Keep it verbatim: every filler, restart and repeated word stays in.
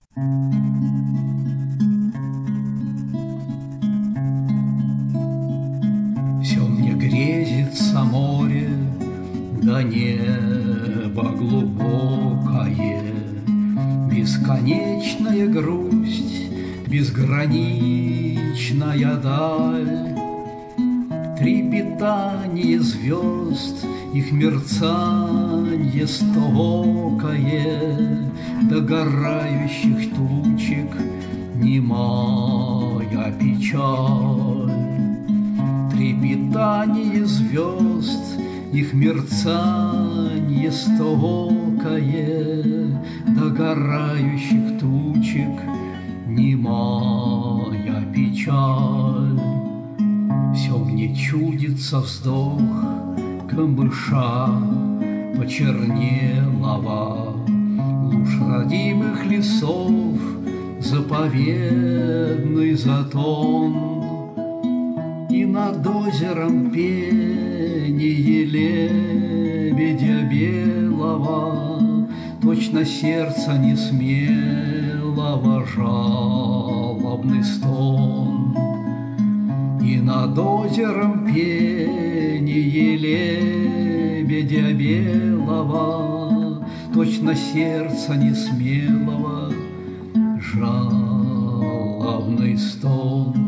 Все мне грезится море, да небо глубокое, бесконечная грусть, безграничная даль, трепетание звезд, их мерцанье стокое, догорающих тучек немая печаль. Трепетание звезд, их мерцанье стокое, догорающих тучек немая печаль. Все мне чудится вздох камыша почернелого, луж родимых лесов, заповедный затон. И над озером пение лебедя белого, точно сердца несмелого жалобный стон. И над озером пение лебедя белого, точно сердца несмелого жалобный стон.